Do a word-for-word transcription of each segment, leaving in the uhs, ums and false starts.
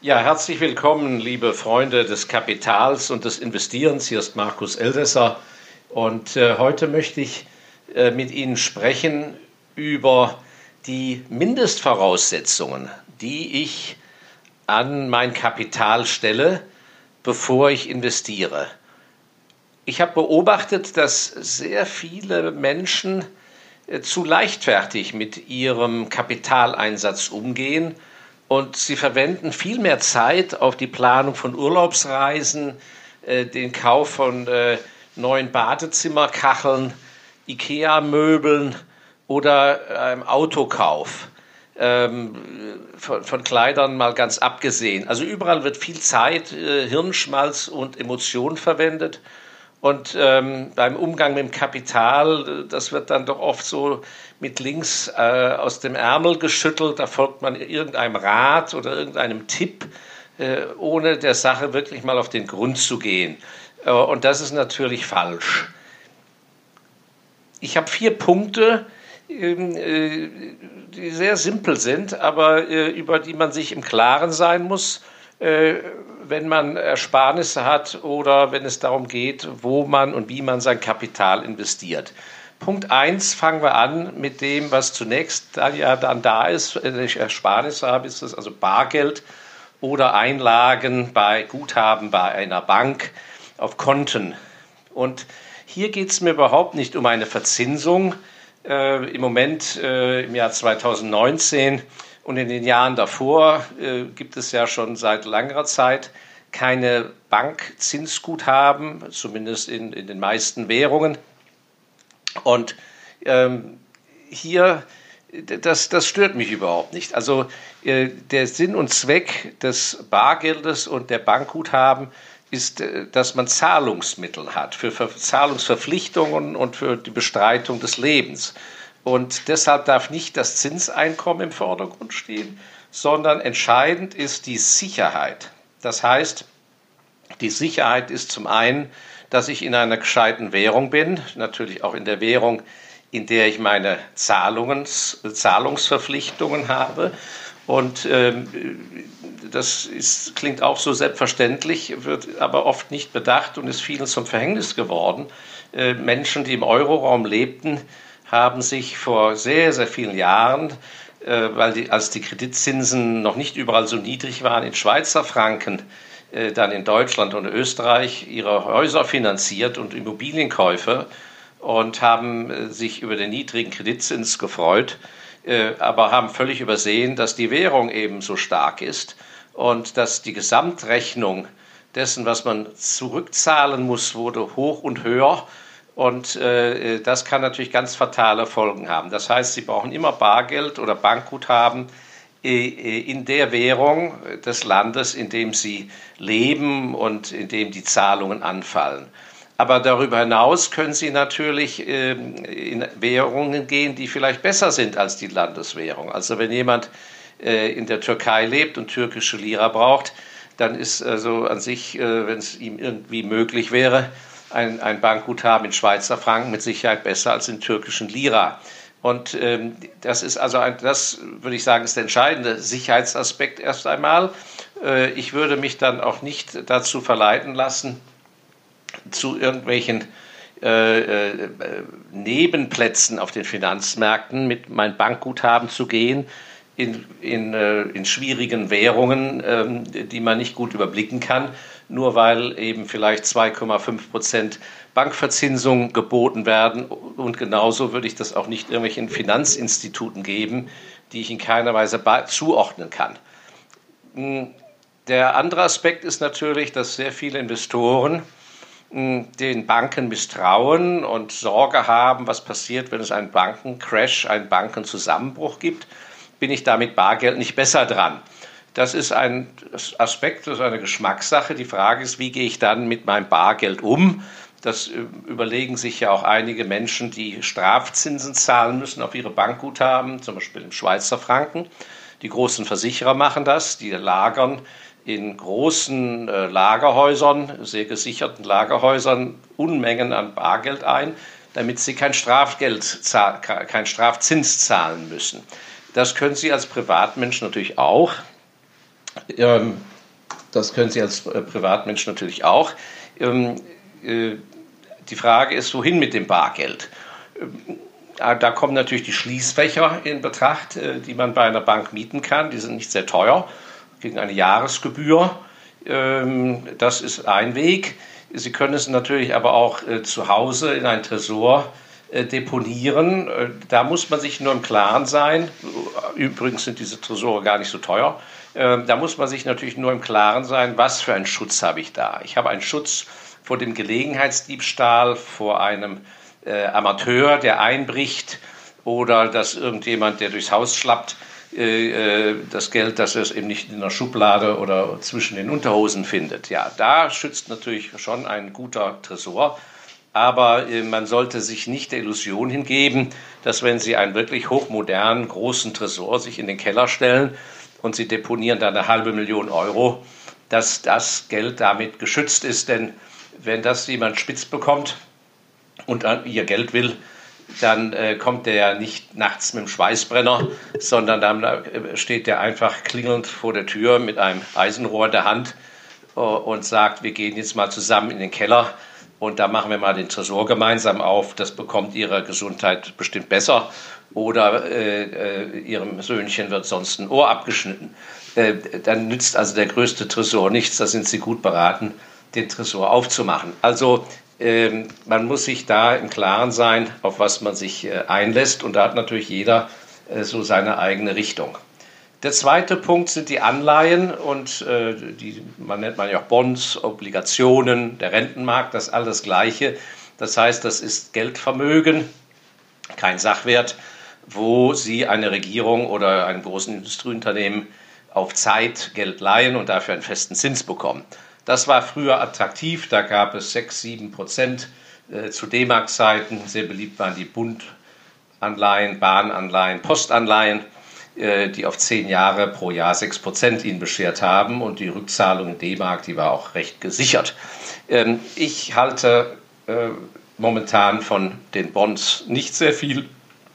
Ja, herzlich willkommen, liebe Freunde des Kapitals und des Investierens. Hier ist Markus Elsässer und äh, heute möchte ich äh, mit Ihnen sprechen über die Mindestvoraussetzungen, die ich an mein Kapital stelle, bevor ich investiere. Ich habe beobachtet, dass sehr viele Menschen äh, zu leichtfertig mit ihrem Kapitaleinsatz umgehen. Und sie verwenden viel mehr Zeit auf die Planung von Urlaubsreisen, äh, den Kauf von äh, neuen Badezimmerkacheln, IKEA-Möbeln oder einem Autokauf. Ähm, von, von Kleidern mal ganz abgesehen. Also überall wird viel Zeit, äh, Hirnschmalz und Emotion verwendet. Und ähm, beim Umgang mit dem Kapital, das wird dann doch oft so mit links äh, aus dem Ärmel geschüttelt. Da folgt man irgendeinem Rat oder irgendeinem Tipp, äh, ohne der Sache wirklich mal auf den Grund zu gehen. Äh, und das ist natürlich falsch. Ich habe vier Punkte, äh, die sehr simpel sind, aber äh, über die man sich im Klaren sein muss, äh, wenn man Ersparnisse hat oder wenn es darum geht, wo man und wie man sein Kapital investiert. Punkt eins, fangen wir an mit dem, was zunächst dann ja dann da ist, wenn ich Ersparnisse habe, ist das also Bargeld oder Einlagen bei Guthaben bei einer Bank auf Konten. Und hier geht es mir überhaupt nicht um eine Verzinsung. Äh, im Moment, äh, im Jahr zweitausendneunzehn und in den Jahren davor äh, gibt es ja schon seit längerer Zeit keine Bankzinsguthaben, zumindest in, in den meisten Währungen. Und ähm, hier, das, das stört mich überhaupt nicht. Also äh, der Sinn und Zweck des Bargeldes und der Bankguthaben ist, äh, dass man Zahlungsmittel hat für Ver- Zahlungsverpflichtungen und für die Bestreitung des Lebens. Und deshalb darf nicht das Zinseinkommen im Vordergrund stehen, sondern entscheidend ist die Sicherheit. Das heißt, die Sicherheit ist zum einen, dass ich in einer gescheiten Währung bin, natürlich auch in der Währung, in der ich meine Zahlungs, Zahlungsverpflichtungen habe. Und ähm, das ist, klingt auch so selbstverständlich, wird aber oft nicht bedacht und ist vielen zum Verhängnis geworden. Äh, Menschen, die im Euroraum lebten, haben sich vor sehr, sehr vielen Jahren, äh, weil die, als die Kreditzinsen noch nicht überall so niedrig waren, in Schweizer Franken, äh, dann in Deutschland und Österreich ihre Häuser finanziert und Immobilienkäufe und haben äh, sich über den niedrigen Kreditzins gefreut, äh, aber haben völlig übersehen, dass die Währung eben so stark ist und dass die Gesamtrechnung dessen, was man zurückzahlen muss, wurde hoch und höher. Und äh, das kann natürlich ganz fatale Folgen haben. Das heißt, Sie brauchen immer Bargeld oder Bankguthaben äh, in der Währung des Landes, in dem Sie leben und in dem die Zahlungen anfallen. Aber darüber hinaus können Sie natürlich äh, in Währungen gehen, die vielleicht besser sind als die Landeswährung. Also wenn jemand äh, in der Türkei lebt und türkische Lira braucht, dann ist also an sich, äh, wenn es ihm irgendwie möglich wäre, Ein, ein Bankguthaben in Schweizer Franken mit Sicherheit besser als in türkischen Lira. Und ähm, das ist also, ein, das würde ich sagen, ist der entscheidende Sicherheitsaspekt erst einmal. Äh, ich würde mich dann auch nicht dazu verleiten lassen, zu irgendwelchen äh, äh, Nebenplätzen auf den Finanzmärkten mit meinem Bankguthaben zu gehen, in, in, äh, in schwierigen Währungen, ähm, die man nicht gut überblicken kann, nur weil eben vielleicht zwei Komma fünf Prozent Bankverzinsung geboten werden. Und genauso würde ich das auch nicht irgendwelchen Finanzinstituten geben, die ich in keiner Weise zuordnen kann. Der andere Aspekt ist natürlich, dass sehr viele Investoren den Banken misstrauen und Sorge haben, was passiert, wenn es einen Bankencrash, einen Bankenzusammenbruch gibt. Bin ich da mit Bargeld nicht besser dran? Das ist ein Aspekt, das ist eine Geschmackssache. Die Frage ist, wie gehe ich dann mit meinem Bargeld um? Das überlegen sich ja auch einige Menschen, die Strafzinsen zahlen müssen auf ihre Bankguthaben, zum Beispiel im Schweizer Franken. Die großen Versicherer machen das, die lagern in großen äh, Lagerhäusern, sehr gesicherten Lagerhäusern, Unmengen an Bargeld ein, damit sie kein Strafgeld, kein Strafzins zahlen müssen. Das können Sie als Privatmensch natürlich auch. Ähm, Das können Sie als äh, Privatmensch natürlich auch. Ähm, äh, die Frage ist, wohin mit dem Bargeld? Ähm, da kommen natürlich die Schließfächer in Betracht, äh, die man bei einer Bank mieten kann. Die sind nicht sehr teuer, gegen eine Jahresgebühr. Ähm, das ist ein Weg. Sie können es natürlich aber auch äh, zu Hause in ein Tresor äh, deponieren. Äh, da muss man sich nur im Klaren sein. Übrigens sind diese Tresore gar nicht so teuer. Äh, da muss man sich natürlich nur im Klaren sein, was für einen Schutz habe ich da. Ich habe einen Schutz vor dem Gelegenheitsdiebstahl, vor einem äh, Amateur, der einbricht, oder dass irgendjemand, der durchs Haus schlappt, äh, das Geld, dass er es eben nicht in der Schublade oder zwischen den Unterhosen findet. Ja, da schützt natürlich schon ein guter Tresor. Aber äh, man sollte sich nicht der Illusion hingeben, dass wenn Sie einen wirklich hochmodernen, großen Tresor sich in den Keller stellen und Sie deponieren da eine halbe Million Euro, dass das Geld damit geschützt ist. Denn wenn das jemand spitz bekommt und an ihr Geld will, dann äh, kommt der ja nicht nachts mit dem Schweißbrenner, sondern dann äh, steht der einfach klingelnd vor der Tür mit einem Eisenrohr in der Hand äh, und sagt, wir gehen jetzt mal zusammen in den Keller und da machen wir mal den Tresor gemeinsam auf. Das bekommt ihrer Gesundheit bestimmt besser. Oder äh, äh, ihrem Söhnchen wird sonst ein Ohr abgeschnitten. Äh, dann nützt also der größte Tresor nichts. Da sind Sie gut beraten, den Tresor aufzumachen. Also ähm, man muss sich da im Klaren sein, auf was man sich äh, einlässt. Und da hat natürlich jeder äh, so seine eigene Richtung. Der zweite Punkt sind die Anleihen und äh, die, man nennt man ja auch Bonds, Obligationen, der Rentenmarkt, das ist alles das Gleiche. Das heißt, das ist Geldvermögen, kein Sachwert, wo Sie eine Regierung oder einem großen Industrieunternehmen auf Zeit Geld leihen und dafür einen festen Zins bekommen. Das war früher attraktiv, da gab es sechs, sieben Prozent äh, zu D-Mark-Zeiten. Sehr beliebt waren die Bundanleihen, Bahnanleihen, Postanleihen, äh, die auf zehn Jahre pro Jahr sechs Prozent ihnen beschert haben. Und die Rückzahlung in D-Mark, die war auch recht gesichert. Ähm, ich halte äh, momentan von den Bonds nicht sehr viel.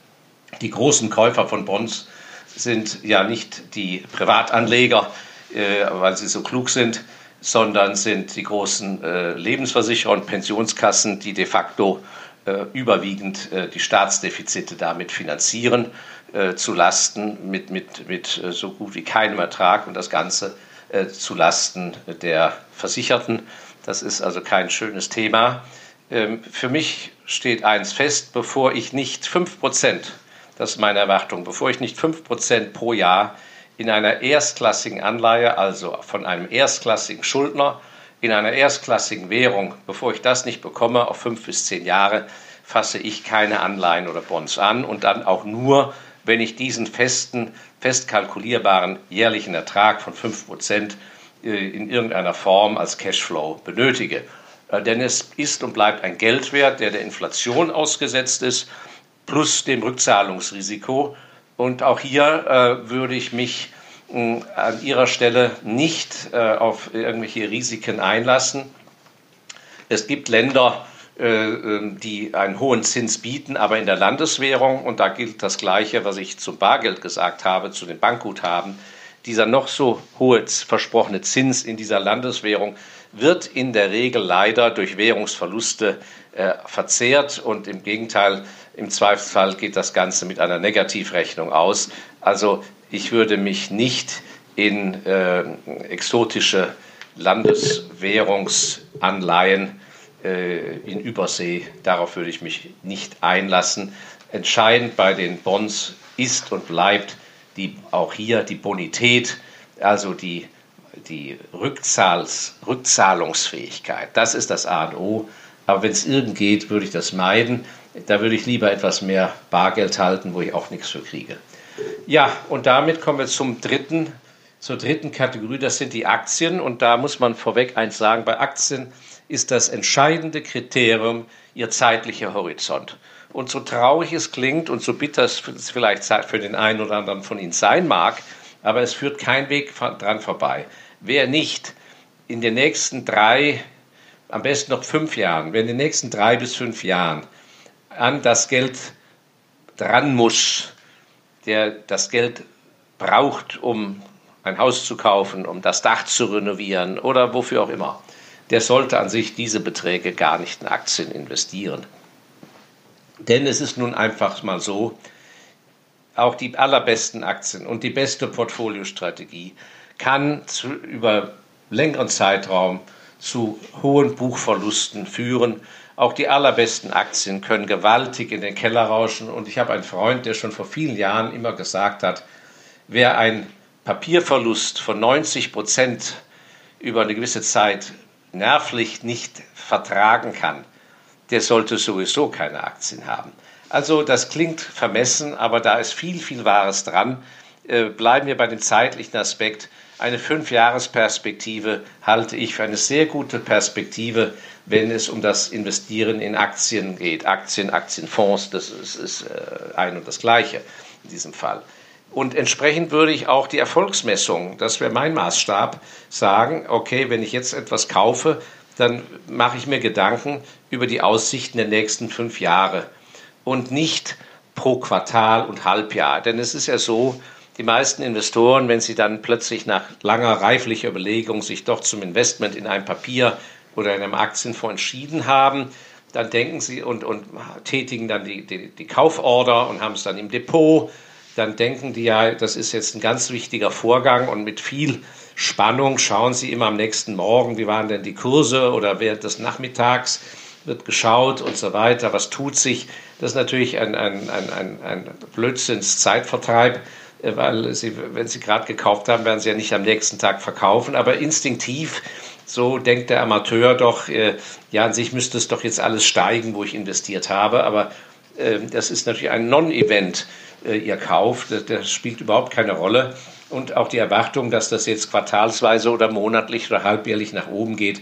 Die großen Käufer von Bonds sind ja nicht die Privatanleger, äh, weil sie so klug sind, sondern sind die großen äh, Lebensversicherer und Pensionskassen, die de facto äh, überwiegend äh, die Staatsdefizite damit finanzieren, äh, zu Lasten mit, mit, mit äh, so gut wie keinem Ertrag und das Ganze äh, zu Lasten der Versicherten. Das ist also kein schönes Thema. Ähm, für mich steht eins fest, bevor ich nicht fünf Prozent, das ist meine Erwartung, bevor ich nicht fünf Prozent pro Jahr in einer erstklassigen Anleihe, also von einem erstklassigen Schuldner, in einer erstklassigen Währung, bevor ich das nicht bekomme, auf fünf bis zehn Jahre, fasse ich keine Anleihen oder Bonds an und dann auch nur, wenn ich diesen festen, fest kalkulierbaren jährlichen Ertrag von fünf Prozent in irgendeiner Form als Cashflow benötige. Denn es ist und bleibt ein Geldwert, der der Inflation ausgesetzt ist, plus dem Rückzahlungsrisiko. Und auch hier äh, würde ich mich äh, an Ihrer Stelle nicht äh, auf irgendwelche Risiken einlassen. Es gibt Länder, äh, die einen hohen Zins bieten, aber in der Landeswährung. Und da gilt das Gleiche, was ich zum Bargeld gesagt habe, zu den Bankguthaben. Dieser noch so hohe versprochene Zins in dieser Landeswährung wird in der Regel leider durch Währungsverluste äh, verzehrt und im Gegenteil, im Zweifelsfall geht das Ganze mit einer Negativrechnung aus. Also ich würde mich nicht in äh, exotische Landeswährungsanleihen äh, in Übersee, darauf würde ich mich nicht einlassen. Entscheidend bei den Bonds ist und bleibt die, auch hier die Bonität, also die Die Rückzahls, Rückzahlungsfähigkeit, das ist das A und O. Aber wenn es irgend geht, würde ich das meiden. Da würde ich lieber etwas mehr Bargeld halten, wo ich auch nichts für kriege. Ja, und damit kommen wir zum dritten, zur dritten Kategorie. Das sind die Aktien. Und da muss man vorweg eins sagen, bei Aktien ist das entscheidende Kriterium ihr zeitlicher Horizont. Und so traurig es klingt und so bitter es vielleicht für den einen oder anderen von Ihnen sein mag, aber es führt kein Weg dran vorbei. Wer nicht in den nächsten drei, am besten noch fünf Jahren, wer in den nächsten drei bis fünf Jahren an das Geld dran muss, der das Geld braucht, um ein Haus zu kaufen, um das Dach zu renovieren oder wofür auch immer, der sollte an sich diese Beträge gar nicht in Aktien investieren. Denn es ist nun einfach mal so, auch die allerbesten Aktien und die beste Portfoliostrategie kann zu, über längeren Zeitraum zu hohen Buchverlusten führen. Auch die allerbesten Aktien können gewaltig in den Keller rauschen. Und ich habe einen Freund, der schon vor vielen Jahren immer gesagt hat, wer einen Papierverlust von neunzig Prozent über eine gewisse Zeit nervlich nicht vertragen kann, der sollte sowieso keine Aktien haben. Also das klingt vermessen, aber da ist viel, viel Wahres dran. Äh, bleiben wir bei dem zeitlichen Aspekt. Eine Fünfjahresperspektive halte ich für eine sehr gute Perspektive, wenn es um das Investieren in Aktien geht. Aktien, Aktienfonds, das ist, ist äh, ein und das Gleiche in diesem Fall. Und entsprechend würde ich auch die Erfolgsmessung, das wäre mein Maßstab, sagen, okay, wenn ich jetzt etwas kaufe, dann mache ich mir Gedanken über die Aussichten der nächsten fünf Jahre und nicht pro Quartal und Halbjahr. Denn es ist ja so, die meisten Investoren, wenn sie dann plötzlich nach langer reiflicher Überlegung sich doch zum Investment in ein Papier oder in einem Aktienfonds entschieden haben, dann denken sie und, und tätigen dann die, die, die Kauforder und haben es dann im Depot. Dann denken die ja, das ist jetzt ein ganz wichtiger Vorgang und mit viel Spannung schauen sie immer am nächsten Morgen, wie waren denn die Kurse oder während des Nachmittags wird geschaut und so weiter, was tut sich. Das ist natürlich ein, ein, ein, ein, ein Blödsinns-Zeitvertreib, weil sie, wenn sie gerade gekauft haben, werden sie ja nicht am nächsten Tag verkaufen, aber instinktiv, so denkt der Amateur doch, äh, ja, an sich müsste es doch jetzt alles steigen, wo ich investiert habe, aber äh, das ist natürlich ein Non-Event, ihr Kauf, das, das spielt überhaupt keine Rolle. Und auch die Erwartung, dass das jetzt quartalsweise oder monatlich oder halbjährlich nach oben geht,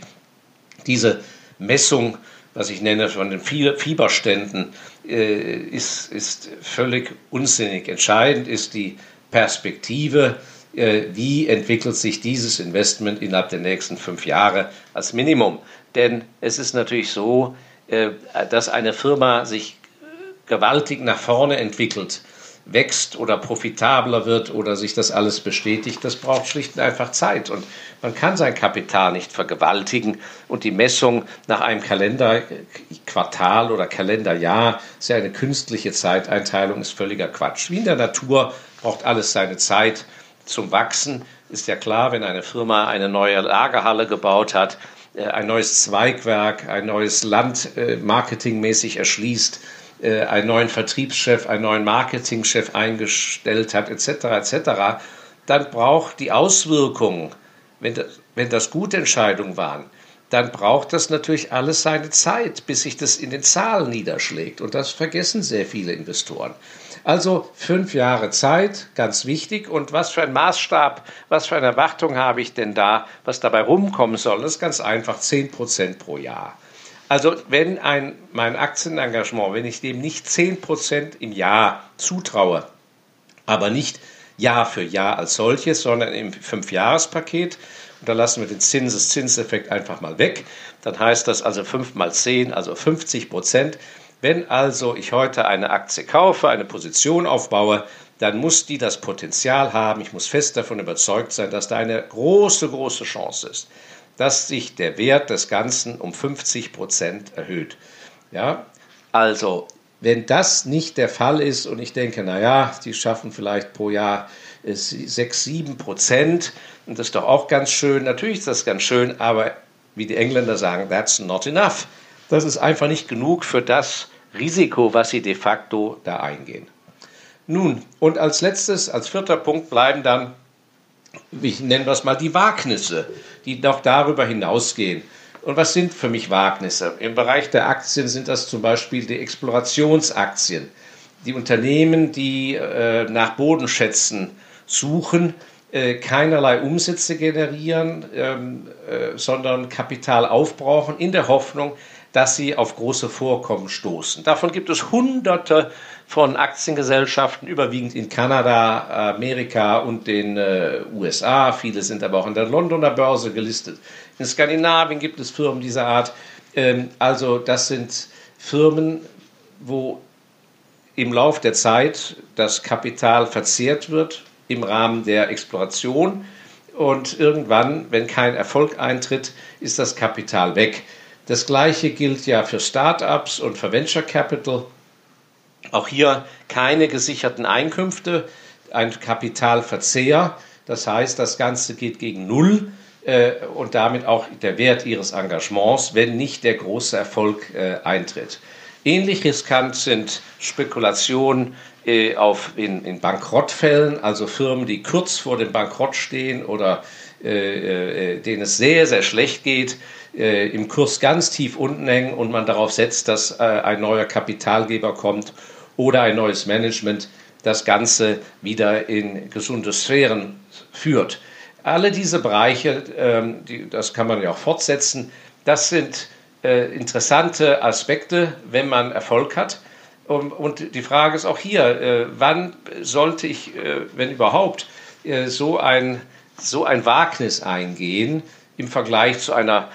diese Messung, was ich nenne, von den Fieberständen, äh, ist, ist völlig unsinnig. Entscheidend ist die Perspektive, äh, wie entwickelt sich dieses Investment innerhalb der nächsten fünf Jahre als Minimum. Denn es ist natürlich so, äh, dass eine Firma sich gewaltig nach vorne entwickelt, wächst oder profitabler wird oder sich das alles bestätigt, das braucht schlicht und einfach Zeit. Und man kann sein Kapital nicht vergewaltigen. Und die Messung nach einem Kalenderquartal oder Kalenderjahr, ist ja eine künstliche Zeiteinteilung, ist völliger Quatsch. Wie in der Natur braucht alles seine Zeit zum Wachsen. Ist ja klar, wenn eine Firma eine neue Lagerhalle gebaut hat, ein neues Zweigwerk, ein neues Land marketingmäßig erschließt, einen neuen Vertriebschef, einen neuen Marketingchef eingestellt hat, et cetera et cetera, dann braucht die Auswirkungen, wenn das, wenn das gute Entscheidungen waren, dann braucht das natürlich alles seine Zeit, bis sich das in den Zahlen niederschlägt. Und das vergessen sehr viele Investoren. Also fünf Jahre Zeit, ganz wichtig. Und was für ein Maßstab, was für eine Erwartung habe ich denn da, was dabei rumkommen soll? Das ist ganz einfach, zehn Prozent pro Jahr. Also wenn ein, mein Aktienengagement, wenn ich dem nicht zehn Prozent im Jahr zutraue, aber nicht Jahr für Jahr als solches, sondern im Fünfjahrespaket, und da lassen wir den Zinseszinseffekt einfach mal weg, dann heißt das also fünf mal zehn, also fünfzig Prozent. Wenn also ich heute eine Aktie kaufe, eine Position aufbaue, dann muss die das Potenzial haben, ich muss fest davon überzeugt sein, dass da eine große, große Chance ist, dass sich der Wert des Ganzen um fünfzig Prozent erhöht. Ja, also, wenn das nicht der Fall ist und ich denke, naja, die schaffen vielleicht pro Jahr sechs, sieben Prozent und das ist doch auch ganz schön, natürlich ist das ganz schön, aber wie die Engländer sagen, that's not enough. Das ist einfach nicht genug für das Risiko, was sie de facto da eingehen. Nun, und als letztes, als vierter Punkt bleiben dann, ich nenne das mal die Wagnisse, die noch darüber hinausgehen. Und was sind für mich Wagnisse? Im Bereich der Aktien sind das zum Beispiel die Explorationsaktien. Die Unternehmen, die äh, nach Bodenschätzen suchen, äh, keinerlei Umsätze generieren, ähm, äh, sondern Kapital aufbrauchen in der Hoffnung, dass sie auf große Vorkommen stoßen. Davon gibt es hunderte von Aktiengesellschaften, überwiegend in Kanada, Amerika und den äh, U S A. Viele sind aber auch an der Londoner Börse gelistet. In Skandinavien gibt es Firmen dieser Art. Ähm, also das sind Firmen, wo im Lauf der Zeit das Kapital verzehrt wird, im Rahmen der Exploration. Und irgendwann, wenn kein Erfolg eintritt, ist das Kapital weg. Das Gleiche gilt ja für Start-ups und für Venture Capital. Auch hier keine gesicherten Einkünfte, ein Kapitalverzehr. Das heißt, das Ganze geht gegen Null äh, und damit auch der Wert Ihres Engagements, wenn nicht der große Erfolg äh, eintritt. Ähnlich riskant sind Spekulationen äh, auf, in, in Bankrottfällen, also Firmen, die kurz vor dem Bankrott stehen oder äh, äh, denen es sehr, sehr schlecht geht, äh, im Kurs ganz tief unten hängen und man darauf setzt, dass äh, ein neuer Kapitalgeber kommt oder ein neues Management das Ganze wieder in gesunde Sphären führt. Alle diese Bereiche, ähm, die, das kann man ja auch fortsetzen, das sind äh, interessante Aspekte, wenn man Erfolg hat. Und, und die Frage ist auch hier, äh, wann sollte ich, äh, wenn überhaupt, äh, so ein, so ein Wagnis eingehen im Vergleich zu einer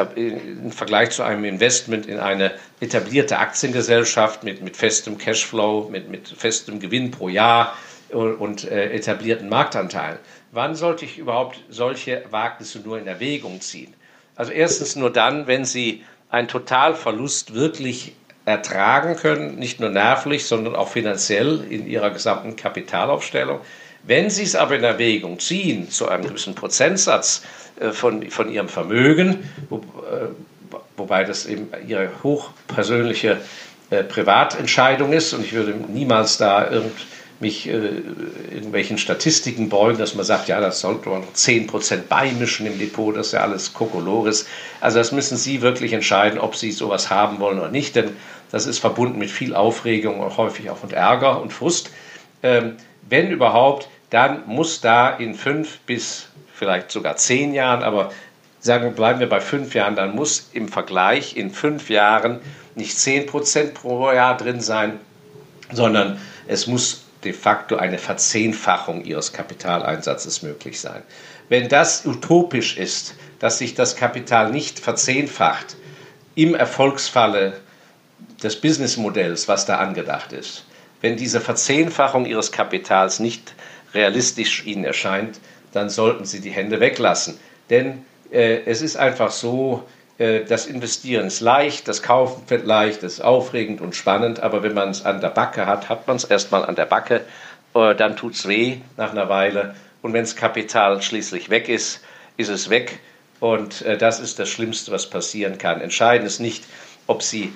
im Vergleich zu einem Investment in eine etablierte Aktiengesellschaft mit, mit festem Cashflow, mit, mit festem Gewinn pro Jahr und, und äh, etablierten Marktanteilen. Wann sollte ich überhaupt solche Wagnisse nur in Erwägung ziehen? Also erstens nur dann, wenn Sie einen Totalverlust wirklich ertragen können, nicht nur nervlich, sondern auch finanziell in Ihrer gesamten Kapitalaufstellung. Wenn Sie es aber in Erwägung ziehen, zu einem gewissen Prozentsatz äh, von, von Ihrem Vermögen, wo, äh, wobei das eben Ihre hochpersönliche äh, Privatentscheidung ist und ich würde niemals da irgend, mich äh, irgendwelchen Statistiken beugen, dass man sagt, ja, das sollte man noch zehn Prozent beimischen im Depot, das ist ja alles Kokolores. Also das müssen Sie wirklich entscheiden, ob Sie sowas haben wollen oder nicht, denn das ist verbunden mit viel Aufregung und häufig auch mit Ärger und Frust. Ähm, Wenn überhaupt, dann muss da in fünf bis vielleicht sogar zehn Jahren, aber sagen wir, bleiben wir bei fünf Jahren, dann muss im Vergleich in fünf Jahren nicht zehn Prozent pro Jahr drin sein, sondern es muss de facto eine Verzehnfachung Ihres Kapitaleinsatzes möglich sein. Wenn das utopisch ist, dass sich das Kapital nicht verzehnfacht im Erfolgsfalle des Businessmodells, was da angedacht ist, wenn diese Verzehnfachung Ihres Kapitals nicht realistisch Ihnen erscheint, dann sollten Sie die Hände weglassen. Denn äh, es ist einfach so, äh, das Investieren ist leicht, das Kaufen wird leicht, das ist aufregend und spannend, aber wenn man es an der Backe hat, hat man es erstmal an der Backe, äh, dann tut es weh nach einer Weile. Und wenn das Kapital schließlich weg ist, ist es weg. Und äh, das ist das Schlimmste, was passieren kann. Entscheidend ist nicht, ob Sie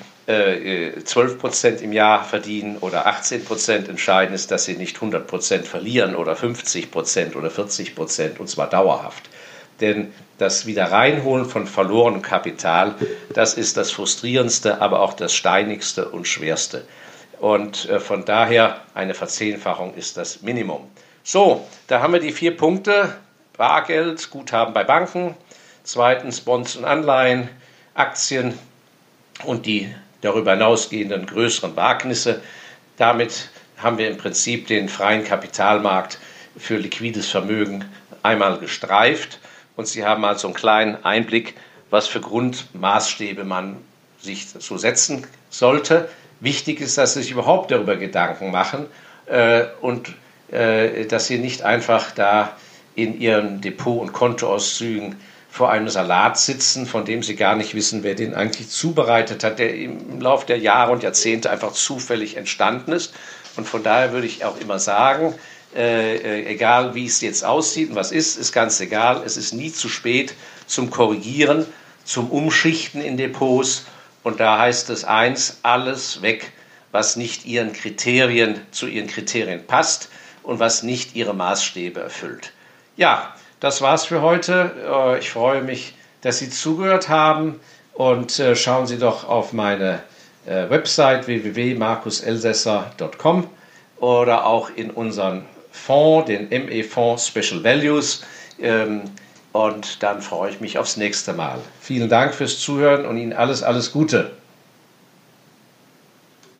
äh, zwölf Prozent im Jahr verdienen oder achtzehn Prozent. Entscheidend ist, dass Sie nicht hundert Prozent verlieren oder fünfzig Prozent oder vierzig Prozent, und zwar dauerhaft. Denn das Wiederreinholen von verlorenem Kapital, das ist das Frustrierendste, aber auch das Steinigste und Schwerste. Und äh, von daher eine Verzehnfachung ist das Minimum. So, da haben wir die vier Punkte. Bargeld, Guthaben bei Banken. Zweitens Bonds und Anleihen, Aktien und die darüber hinausgehenden größeren Wagnisse. Damit haben wir im Prinzip den freien Kapitalmarkt für liquides Vermögen einmal gestreift. Und Sie haben also einen kleinen Einblick, was für Grundmaßstäbe man sich so setzen sollte. Wichtig ist, dass Sie sich überhaupt darüber Gedanken machen äh, und äh, dass Sie nicht einfach da in Ihren Depot- und Kontoauszügen vor einem Salat sitzen, von dem Sie gar nicht wissen, wer den eigentlich zubereitet hat, der im Laufe der Jahre und Jahrzehnte einfach zufällig entstanden ist. Und von daher würde ich auch immer sagen, äh, egal wie es jetzt aussieht und was ist, ist ganz egal. Es ist nie zu spät zum Korrigieren, zum Umschichten in Depots. Und da heißt es eins, alles weg, was nicht Ihren Kriterien, zu Ihren Kriterien passt und was nicht Ihre Maßstäbe erfüllt. Ja, das war's für heute. Ich freue mich, dass Sie zugehört haben und schauen Sie doch auf meine Website w w w punkt markus elsässer punkt com oder auch in unseren Fonds, den M E-Fonds Special Values. Und dann freue ich mich aufs nächste Mal. Vielen Dank fürs Zuhören und Ihnen alles, alles Gute.